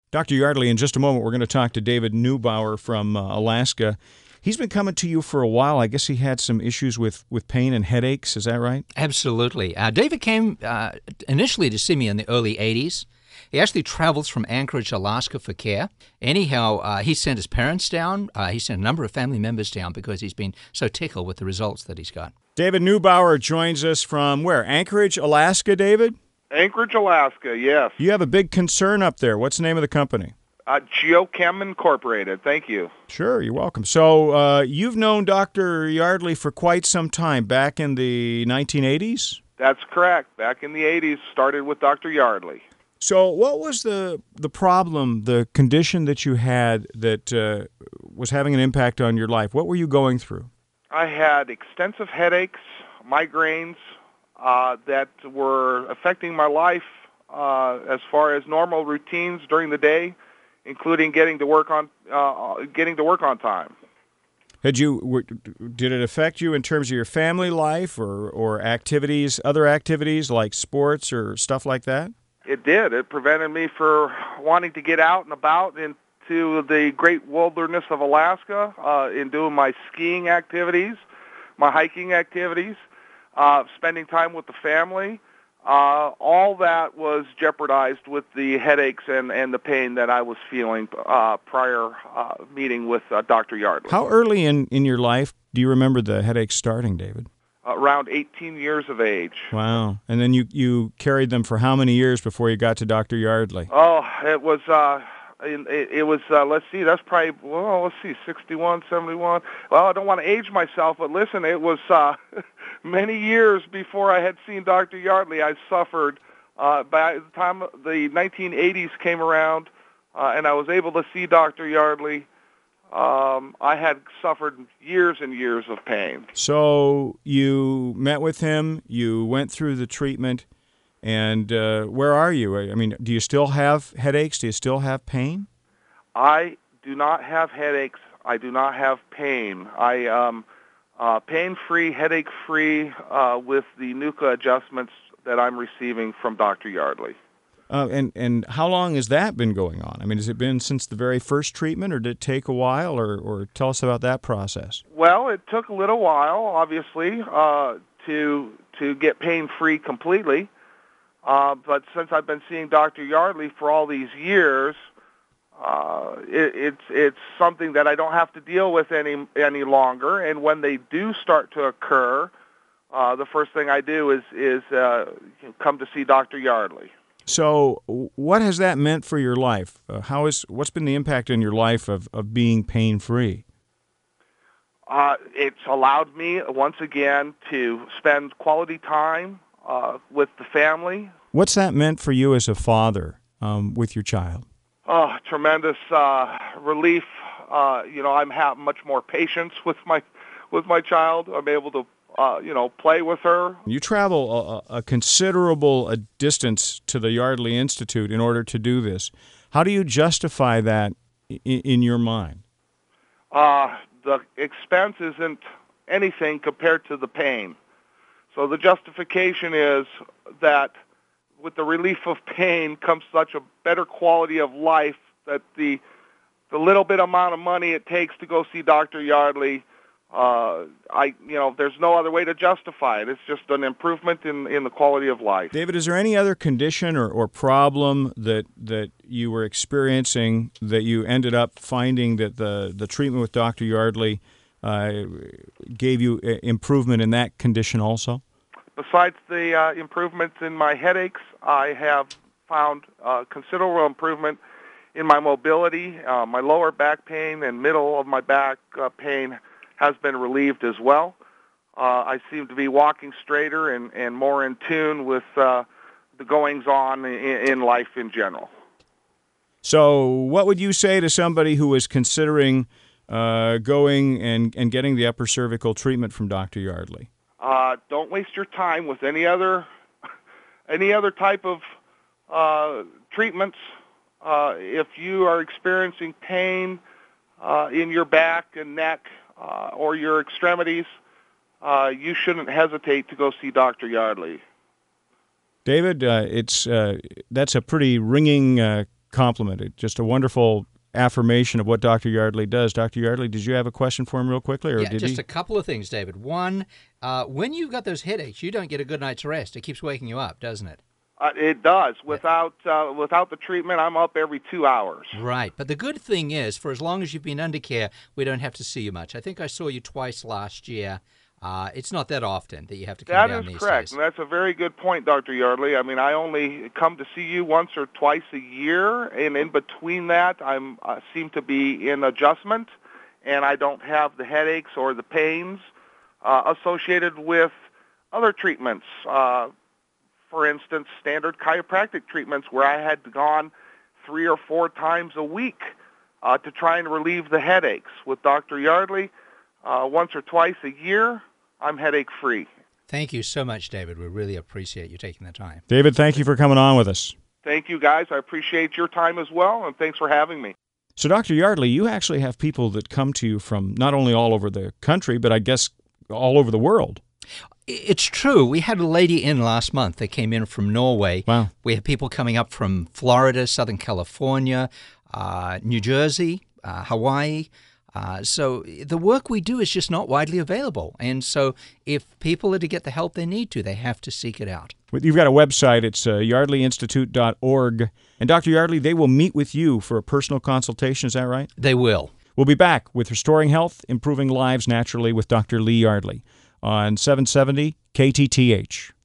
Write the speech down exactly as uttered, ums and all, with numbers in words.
Doctor Yardley, in just a moment, we're going to talk to David Neubauer from uh, Alaska. He's been coming to you for a while. I guess he had some issues with, with pain and headaches. Is that right? Absolutely. Uh, David came uh, initially to see me in the early eighties. He actually travels from Anchorage, Alaska for care. Anyhow, uh, he sent his parents down. Uh, he sent a number of family members down because he's been so tickled with the results that he's got. David Neubauer joins us from where? Anchorage, Alaska, David? Anchorage, Alaska, yes. You have a big concern up there. What's the name of the company? Uh, Geochem Incorporated. Thank you. Sure, you're welcome. So uh, you've known Doctor Yardley for quite some time, back in the nineteen eighties? That's correct. Back in the eighties, started with Doctor Yardley. So what was the the problem, the condition that you had that uh, was having an impact on your life? What were you going through? I had extensive headaches, migraines, uh, that were affecting my life uh, as far as normal routines during the day, including getting to work on uh, getting to work on time. Had you were, did it affect you in terms of your family life or or activities, other activities like sports or stuff like that? It did. It prevented me from wanting to get out and about into the great wilderness of Alaska, uh, in doing my skiing activities, my hiking activities, uh, spending time with the family. Uh, all that was jeopardized with the headaches and, and the pain that I was feeling uh, prior uh, meeting with uh, Doctor Yardley. How early in, in your life do you remember the headaches starting, David? Around eighteen years of age. Wow. And then you, you carried them for how many years before you got to Doctor Yardley? Oh, it was, uh, it, it was, uh, let's see, that's probably, well, let's see, sixty-one, seventy-one. Well, I don't want to age myself, but listen, it was uh, many years before I had seen Doctor Yardley. I suffered. Uh, by the time the nineteen eighties came around uh, and I was able to see Doctor Yardley, Um, I had suffered years and years of pain. So you met with him, you went through the treatment, and uh, where are you? I mean, do you still have headaches? Do you still have pain? I do not have headaches. I do not have pain. I um, uh, pain-free, headache-free uh, with the Nuka adjustments that I'm receiving from Doctor Yardley. Uh, and, and how long has that been going on? I mean, has it been since the very first treatment, or did it take a while, or, or tell us about that process? Well, it took a little while, obviously, uh, to to get pain-free completely. Uh, but since I've been seeing Doctor Yardley for all these years, uh, it, it's it's something that I don't have to deal with any any longer. And when they do start to occur, uh, the first thing I do is is uh, come to see Doctor Yardley. So what has that meant for your life? Uh, how is what's been the impact in your life of, of being pain-free? Uh, it's allowed me, once again, to spend quality time uh, with the family. What's that meant for you as a father um, with your child? Oh, tremendous uh, relief. Uh, you know, I'm have much more patience with my with my child. I'm able to Uh, you know, play with her. You travel a, a considerable a distance to the Yardley Institute in order to do this. How do you justify that in, in your mind? Uh, the expense isn't anything compared to the pain. So the justification is that with the relief of pain comes such a better quality of life that the the little bit amount of money it takes to go see Doctor Yardley, Uh, I, you know, there's no other way to justify it. It's just an improvement in, in the quality of life. David, is there any other condition or, or problem that that you were experiencing that you ended up finding that the, the treatment with Doctor Yardley uh, gave you improvement in that condition also? Besides the uh, improvements in my headaches, I have found uh, considerable improvement in my mobility. Uh, my lower back pain and middle of my back uh, pain has been relieved as well. Uh, I seem to be walking straighter and, and more in tune with uh, the goings-on in, in life in general. So what would you say to somebody who is considering uh, going and, and getting the upper cervical treatment from Doctor Yardley? Uh, don't waste your time with any other any other type of uh, treatments. Uh, if you are experiencing pain uh, in your back and neck, Uh, or your extremities, uh, you shouldn't hesitate to go see Doctor Yardley. David, uh, it's uh, that's a pretty ringing uh, compliment. Just a wonderful affirmation of what Doctor Yardley does. Doctor Yardley, did you have a question for him real quickly? Or yeah, did just he? a couple of things, David. One, uh, when you've got those headaches, you don't get a good night's rest. It keeps waking you up, doesn't it? Uh, it does. Without uh, without the treatment, I'm up every two hours. Right. But the good thing is, for as long as you've been under care, we don't have to see you much. I think I saw you twice last year. Uh, it's not that often that you have to come That down is these correct, days. and that's a very good point, Doctor Yardley. I mean, I only come to see you once or twice a year, and in between that, I'm uh, seem to be in adjustment, and I don't have the headaches or the pains uh, associated with other treatments. Uh, for instance, standard chiropractic treatments where I had gone three or four times a week uh, to try and relieve the headaches. With Doctor Yardley, uh, once or twice a year, I'm headache-free. Thank you so much, David. We really appreciate you taking the time. David, thank you for coming on with us. Thank you, guys. I appreciate your time as well, and thanks for having me. So, Doctor Yardley, you actually have people that come to you from not only all over the country, but I guess all over the world. It's true. We had a lady in last month that came in from Norway. Wow. We have people coming up from Florida, Southern California, uh, New Jersey, uh, Hawaii. Uh, so the work we do is just not widely available. And so if people are to get the help they need to, they have to seek it out. You've got a website. It's uh, yardley institute dot org. And Doctor Yardley, they will meet with you for a personal consultation. Is that right? They will. We'll be back with Restoring Health, Improving Lives Naturally with Doctor Lee Yardley on seven seventy K T T H.